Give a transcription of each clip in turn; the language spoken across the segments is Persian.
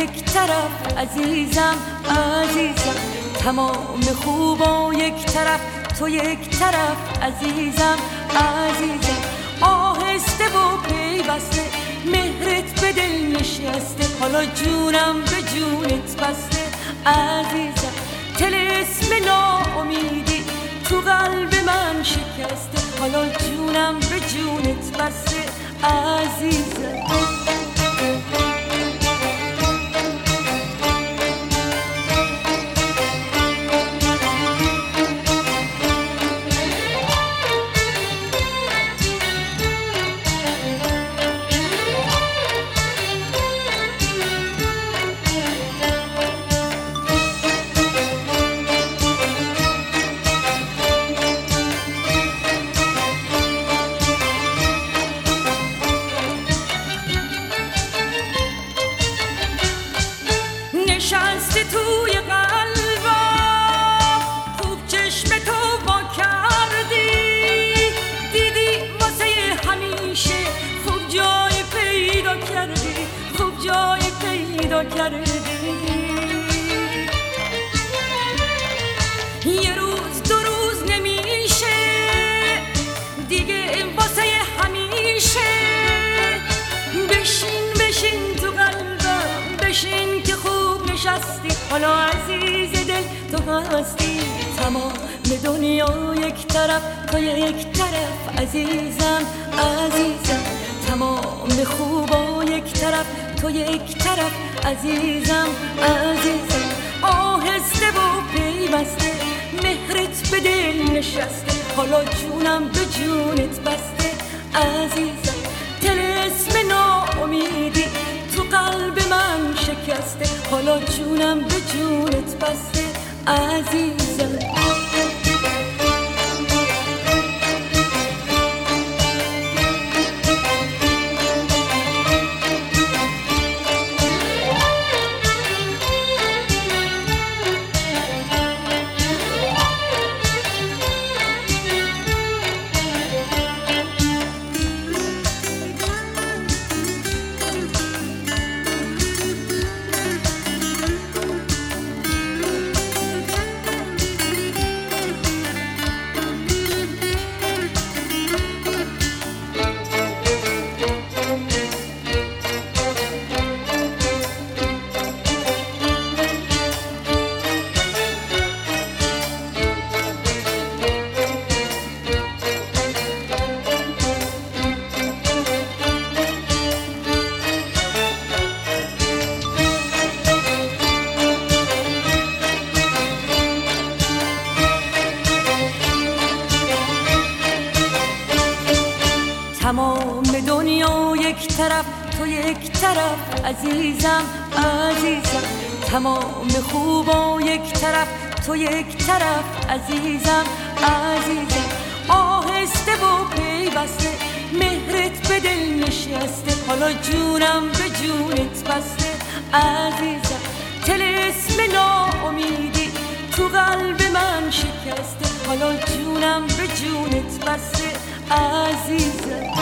یک طرف عزیزم عزیزم، تمام خوبا یک طرف تو یک طرف عزیزم عزیزم، آهسته و پیوسته مهرت به دل نشسته، حالا جونم به جونت بسته عزیزم، طلسم ناامیدی تو قلب من شکسته، حالا جونم به جونت بسته عزیزم. نشستی توی قلبم، خوب چشم تو وا کردی، دیدی واسه همیشه خوب جای پیدا کردی، خوب جای پیدا کردی. یه روز دو روز نمیشه دیگه واسه همیشه، بشین بشین تو قلبم، بشین که خوب نشستی، حالا عزیز دل تو هستی، تمام دنیا یک طرف تو یک طرف عزیزم عزیزم، تمام خوبا یک طرف تو یک طرف عزیزم عزیزم، آهسته و پیوسته مهرت به دل نشسته، حالا جونم به جونت بسته عزیزم، طلسم ناامیدی تو قلب من شکسته، حالا جونم به جونت بسته عزیزم. تمام دنیا یک طرف تو یک طرف عزیزم عزیزم، تمام خوبا یک طرف تو یک طرف عزیزم عزیزم، آهسته و پیوسته مهرت به دل نشسته، حالا جونم به جونت بسته عزیزم، طلسم ناامیدی تو قلب من شکسته، حالا جونم به جونت بسته عزیزم.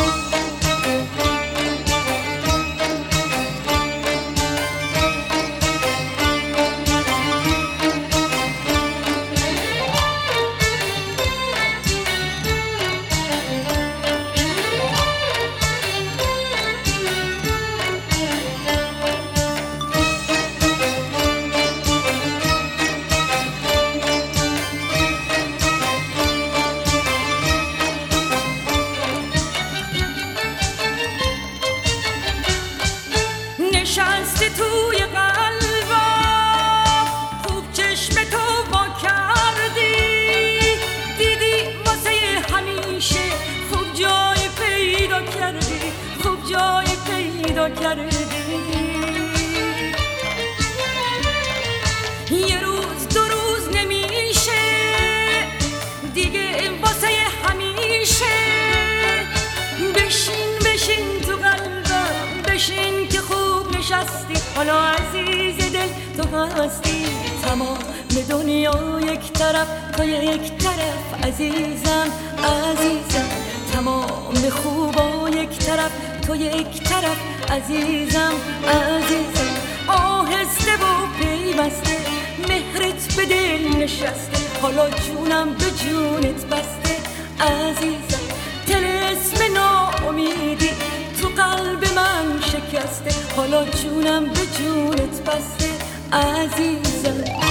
نشستی توی قلبم، خوب چشم تو وا کردی، دیدی واسه همیشه خوب جای پیدا کردی، خوب جای پیدا کردی. یه روز دو روز نمیشه دیگه واسه همیشه، بشین بشین تو قلبم، بشین که خوب نشستی، حالا عزیز دل تو هستی، تمام دنیا یک طرف تو یک طرف عزیزم عزیزم، تمام خوبا یک طرف تو یک طرف عزیزم عزیزم، به دل نشسته، حالا جونم به جونت بسته. عزیزم طلسم ناامیدی تو قلب من شکسته، حالا جونم به جونت بسته. عزیزم